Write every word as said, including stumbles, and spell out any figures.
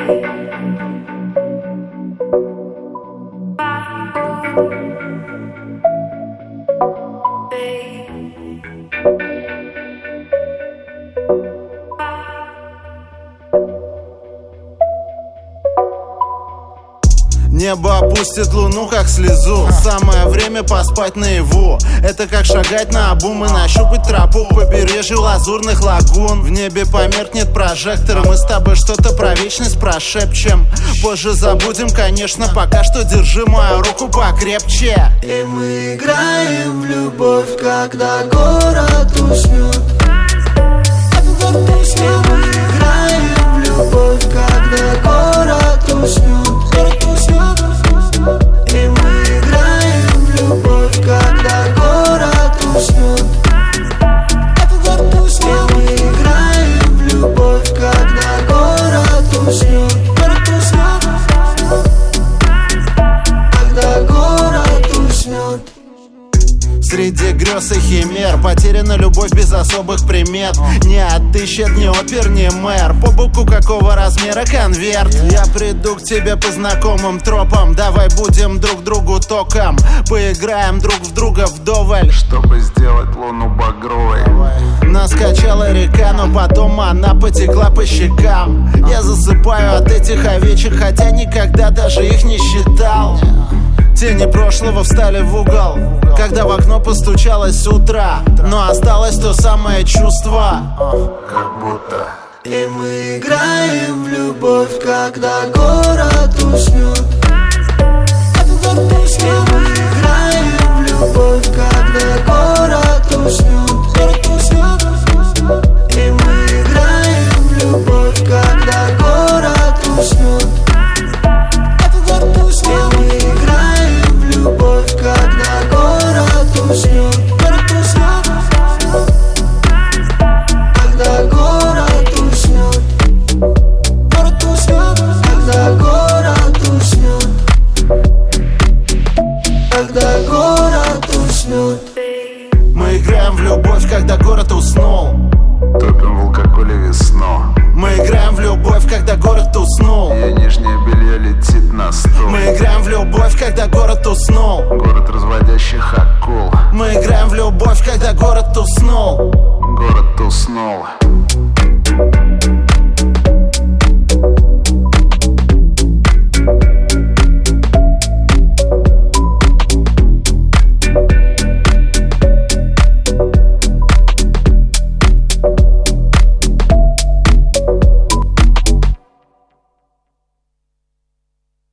Небо опустит луну, как слезу. Самое время поспать наяву. Это как шагать наобум и нащупать тропу к побережью лазурных лагун. В небе померкнет прожектор, и мы с тобой что-то про вечность прошепчем. Позже забудем, конечно, пока что держи мою руку покрепче. И мы играем в любовь, когда город уснет. И мы играем в любовь, когда город уснет. И мы играем в любовь, когда город уснет. И мы играем в любовь, когда город уснет. Когда город уснет. Среди грез и химер потеряна любовь без особых примет. Не отыщет ни опер, ни мэр. По боку какого размера конверт? Я приду к тебе по знакомым тропам. Давай будем друг другу током. Поиграем друг в друга вдоволь, чтобы сделать луну багровой. Нас качала река, но потом она потекла по щекам. Я засыпаю от этих овечек, хотя никогда даже их не считал. Тени прошлого встали в угол, когда в окно постучалось утро. Но осталось то самое чувство, как будто. И мы играем в любовь, когда город уснет. И мы играем в любовь, когда город уснет. И мы играем в любовь, когда город уснет. И мы играем в любовь, когда город уснет. Когда город уснет. Когда город уснет. Когда город уснет. Мы играем в любовь, когда город уснул. Топим в алкоголе весну. Мы играем в любовь, когда город уснул. Ее нижнее белье летит на стол. Мы играем в любовь, когда город уснул. Город разводящих акул. Мы играем в любовь, когда город уснул. Город уснул.